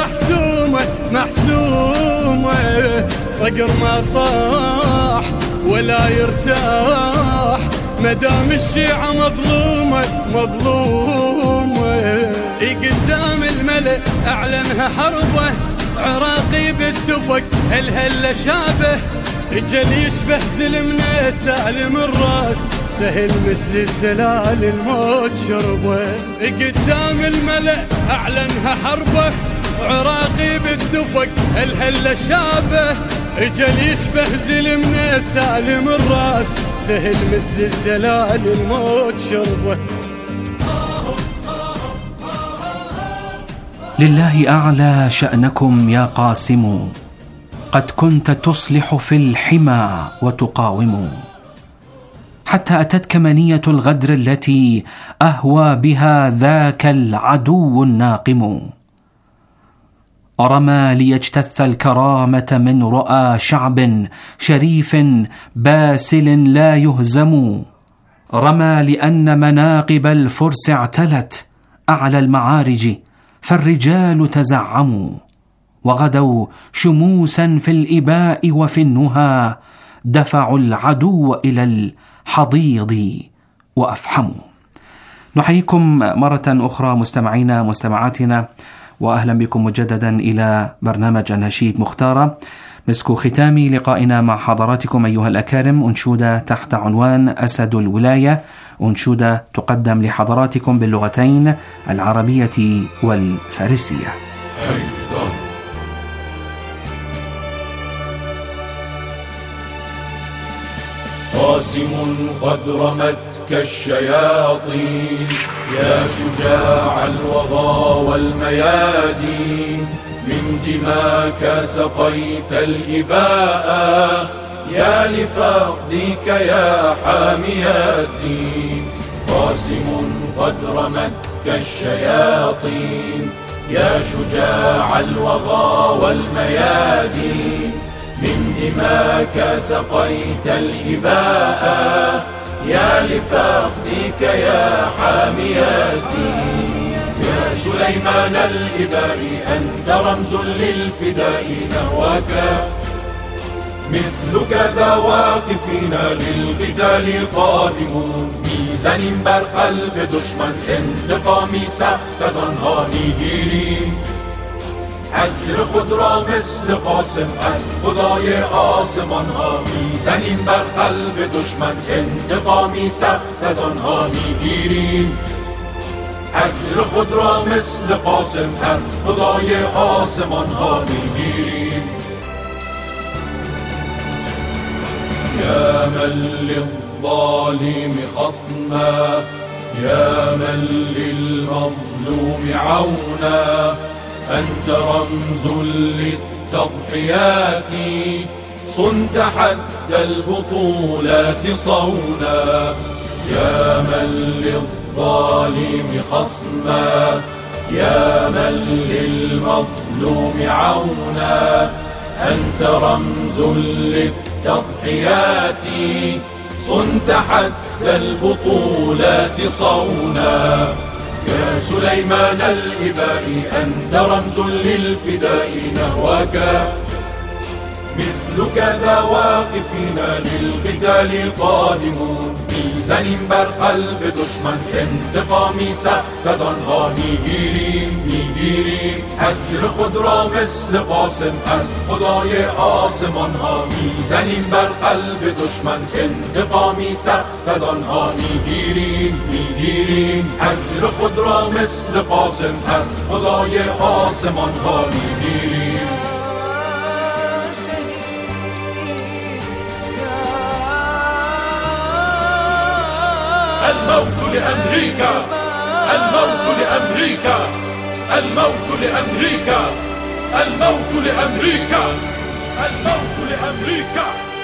محسومة صقر ما طاح ولا يرتاح مدام الشيعة مظلومة قدام الملأ أعلنها حربه عراقي بالتفك الهلة شابه الجل يشبه زلمنا سالم الراس سهل مثل الزلال الموت شربه قدام الملأ أعلنها حربه عراقي بالتفك الهلة شابه الجل يشبه زلمنا سالم الراس سهل مثل الزلال الموت شربه لله أعلى شأنكم يا قاسم قد كنت تصلح في الحمى وتقاوم حتى أتتك منية الغدر التي أهوى بها ذاك العدو الناقم رمى ليجتث الكرامة من رؤى شعب شريف باسل لا يهزم رمى لأن مناقب الفرس اعتلت أعلى المعارج فالرجال تزعموا وغدوا شموسا في الإباء وفي النهى دفعوا العدو إلى الحضيض وأفحموا. نحييكم مرة أخرى مستمعينا مستمعاتنا وأهلا بكم مجددا إلى برنامج النشيد مختارة. مسك ختام لقائنا مع حضراتكم أيها الأكارم أنشودة تحت عنوان أسد الولاية، أنشودة تقدم لحضراتكم باللغتين العربية والفارسية. قاسم قد رمتك الشياطين يا شجاع الوغى والميادين من دماك سقيت الإباء يا لفقدك يا حامي الدين. قاسم قد رمتك الشياطين يا شجاع الوغى والميادين من دماك سقيت الإباء يا لفقدك يا حامي الدين. يا سليمان الإباء أنت رمز للفداء نهواك مثلك ذا واقفين للقتال قادمون. ميزان بر قلب دشمن انتقامی سخت از آنها میگیریم. اجر خود را مثل قاسم از خدای آسمان ها میزنیم بر قلب دشمن انتقامی سخت از آنها میگیریم. اجر خود را مثل قاسم از خدای آسمان ها میگیریم. یا من للظالم خصما یا من للمظلوم عونا أنت رمز للتضحيات صنت حتى البطولات صونا. يا من للظالم خصما يا من للمظلوم عونا أنت رمز للتضحيات صنت حتى البطولات صونا. يا سليمان الإباء أنت رمز للفداء نهواك مثلك ذا واقفين للقتال قادمون. میزنیم بر قلب دشمن انتقامی سخت از آنها میگیریم اجر خود را مثل قاسم از خدای آسمان ها. میزنیم بر قلب دشمن انتقامی سخت از آنها میگیریم اجر خود را مثل قاسم از خدای آسمان ها میگیریم. الموت لأمريكا الموت لأمريكا الموت لأمريكا الموت لأمريكا الموت لأمريكا.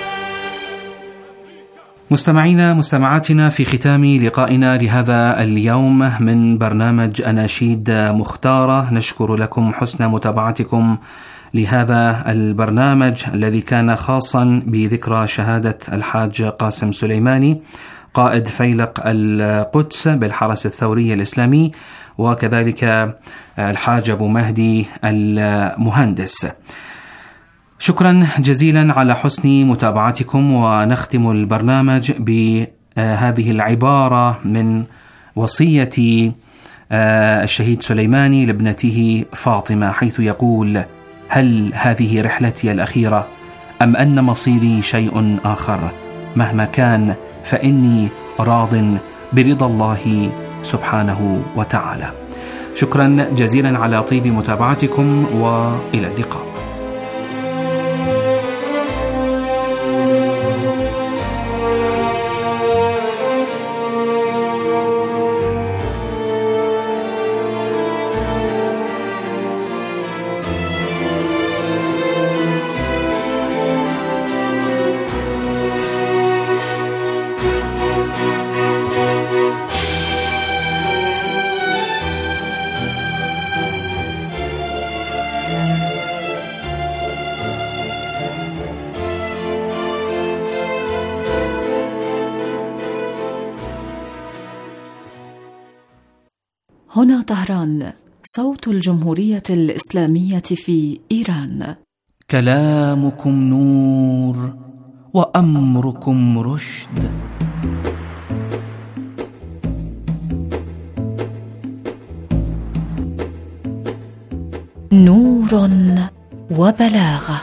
مستمعينا مستمعاتنا، في ختام لقائنا لهذا اليوم من برنامج أناشيد مختارة، نشكر لكم حسن متابعتكم لهذا البرنامج الذي كان خاصا بذكرى شهادة الحاج قاسم سليماني قائد فيلق القدس بالحرس الثوري الإسلامي، وكذلك الحاج أبو مهدي المهندس. شكرا جزيلا على حسن متابعتكم، ونختم البرنامج بهذه العبارة من وصية الشهيد سليماني لابنته فاطمة، حيث يقول: هل هذه رحلتي الأخيرة أم أن مصيري شيء آخر؟ مهما كان فإني راض برضا الله سبحانه وتعالى. شكرا جزيلا على طيب متابعتكم، وإلى اللقاء. هنا طهران، صوت الجمهورية الإسلامية في إيران. كلامكم نور وأمركم رشد. نور وبلاغة.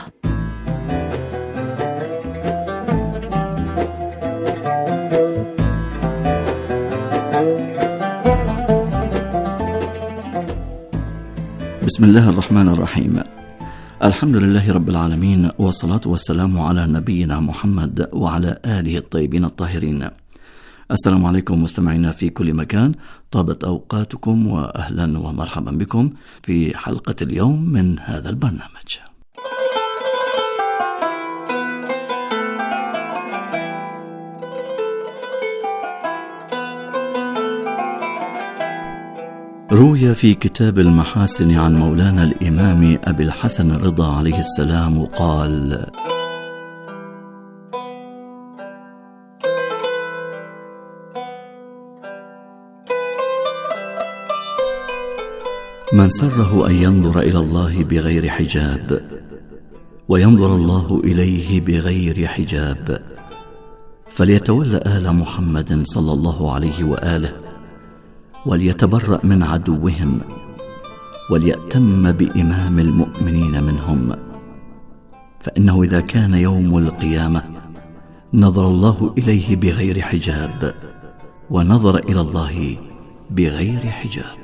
بسم الله الرحمن الرحيم. الحمد لله رب العالمين، والصلاة والسلام على نبينا محمد وعلى آله الطيبين الطاهرين. السلام عليكم مستمعينا في كل مكان، طابت أوقاتكم وأهلا ومرحبا بكم في حلقة اليوم من هذا البرنامج. روي في كتاب المحاسن عن مولانا الإمام أبي الحسن الرضا عليه السلام قال: من سره أن ينظر إلى الله بغير حجاب وينظر الله إليه بغير حجاب فليتولى آل محمد صلى الله عليه وآله، وليتبرأ من عدوهم، وليأتم بإمام المؤمنين منهم، فإنه إذا كان يوم القيامة نظر الله إليه بغير حجاب ونظر إلى الله بغير حجاب.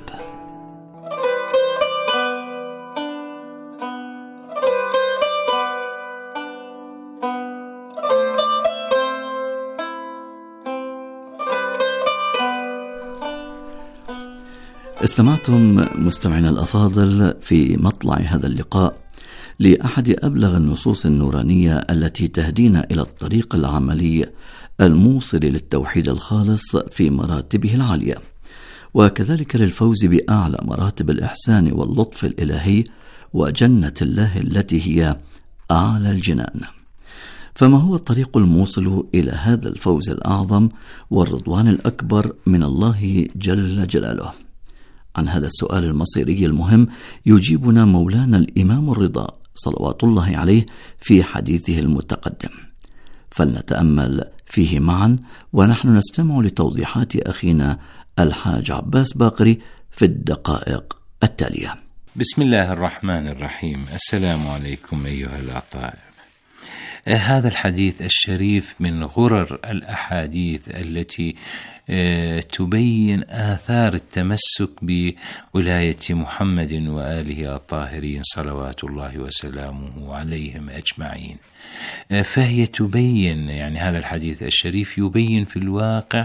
استمعتم مستمعينا الأفاضل في مطلع هذا اللقاء لأحد أبلغ النصوص النورانية التي تهدينا إلى الطريق العملي الموصل للتوحيد الخالص في مراتبه العالية، وكذلك للفوز بأعلى مراتب الإحسان واللطف الإلهي وجنة الله التي هي أعلى الجنان. فما هو الطريق الموصل إلى هذا الفوز الأعظم والرضوان الأكبر من الله جل جلاله؟ عن هذا السؤال المصيري المهم يجيبنا مولانا الإمام الرضا صلوات الله عليه في حديثه المتقدم، فلنتأمل فيه معا ونحن نستمع لتوضيحات أخينا الحاج عباس باقري في الدقائق التالية. بسم الله الرحمن الرحيم. السلام عليكم أيها الأطائب. هذا الحديث الشريف من غرر الأحاديث التي تبين آثار التمسك بولاية محمد وآله الطاهرين صلوات الله وسلامه عليهم أجمعين. فهي تبين، يعني هذا الحديث الشريف يبين في الواقع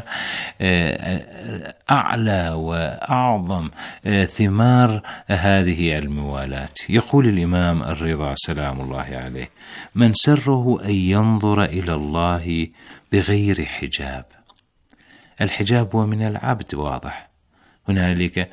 أعلى وأعظم ثمار هذه الموالاة. يقول الإمام الرضا سلام الله عليه: من سره أن ينظر إلى الله بغير حجاب. الحجاب هو من العبد، واضح. هنالك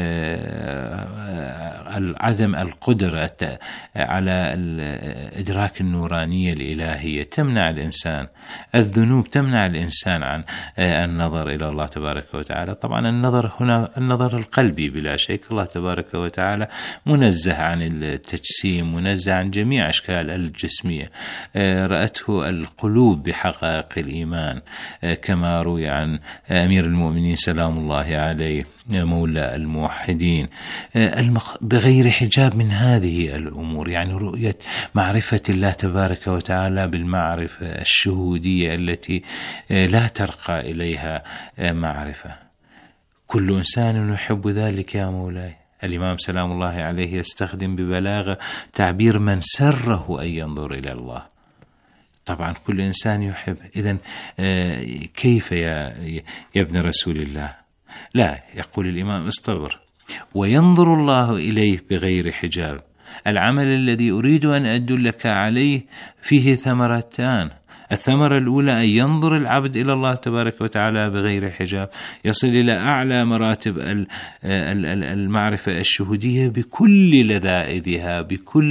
عدم القدرة على الإدراك النورانية الإلهية تمنع الإنسان، الذنوب تمنع الإنسان عن النظر إلى الله تبارك وتعالى. طبعا النظر هنا النظر القلبي بلا شك. الله تبارك وتعالى منزه عن التجسيم، منزه عن جميع أشكال الجسمية، رأته القلوب بحقائق الإيمان، كما روي عن أمير المؤمنين سلام الله عليه مولى الموحدين بغير حجاب من هذه الأمور، يعني رؤية معرفة الله تبارك وتعالى بالمعرفة الشهودية التي لا ترقى إليها معرفة. كل إنسان يحب ذلك يا مولاي. الإمام سلام الله عليه يستخدم ببلاغة تعبير من سره أن ينظر إلى الله. طبعا كل إنسان يحب. إذن كيف يا ابن رسول الله؟ لا، يقول الإمام استبر: وينظر الله إليه بغير حجاب. العمل الذي أريد أن أدلك عليه فيه ثمرتان. الثمرة الأولى أن ينظر العبد إلى الله تبارك وتعالى بغير حجاب، يصل إلى أعلى مراتب المعرفة الشهودية بكل لذائذها،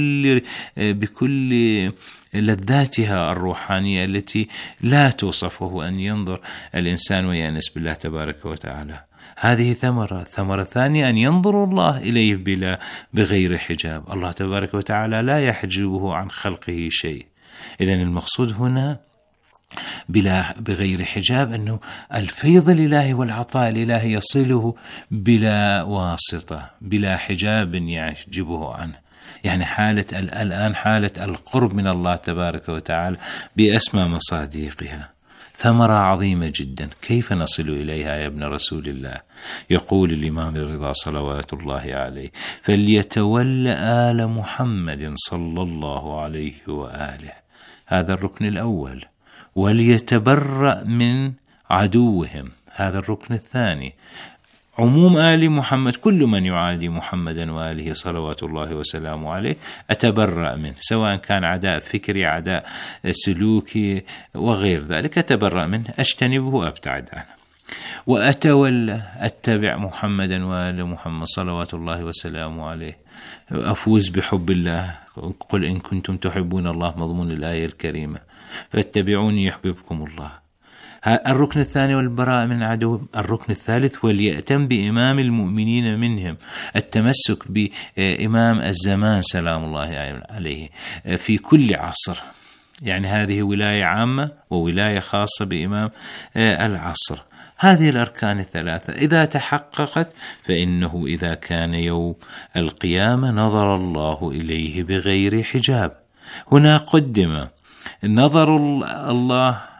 بكل لذاتها الروحانية التي لا توصف، وهو أن ينظر الإنسان ويأنس بالله تبارك وتعالى. هذه ثمرة. ثمرة ثانية أن ينظر الله إليه بغير حجاب. الله تبارك وتعالى لا يحجبه عن خلقه شيء. إذن المقصود هنا بغير حجاب أنه الفيض الإلهي والعطاء الإلهي يصله بلا واسطة، بلا حجاب يحجبه عنه. يعني الآن حالة القرب من الله تبارك وتعالى بأسمى مصادقها ثمرة عظيمة جدا. كيف نصل إليها يا ابن رسول الله؟ يقول الإمام الرضا صلوات الله عليه: فليتولى آل محمد صلى الله عليه وآله. هذا الركن الأول. وليتبرأ من عدوهم. هذا الركن الثاني. عموم آل محمد، كل من يعادي محمدا وآله صلوات الله وسلامه عليه أتبرأ منه، سواء كان عداء فكري، عداء سلوكي وغير ذلك، أتبرأ منه، أجتنبه وأبتعد عنه. وأتولى، أتبع محمدا وآل محمد صلوات الله وسلامه عليه، أفوز بحب الله. قل إن كنتم تحبون الله، مضمون الآية الكريمة، فاتبعوني يحببكم الله. الركن الثاني والبراء من عدو. الركن الثالث وليأتم بإمام المؤمنين منهم، التمسك بإمام الزمان سلام الله عليه في كل عصر. يعني هذه ولاية عامة وولاية خاصة بإمام العصر. هذه الأركان الثلاثة إذا تحققت فإنه إذا كان يوم القيامة نظر الله إليه بغير حجاب. هنا قدم نظر الله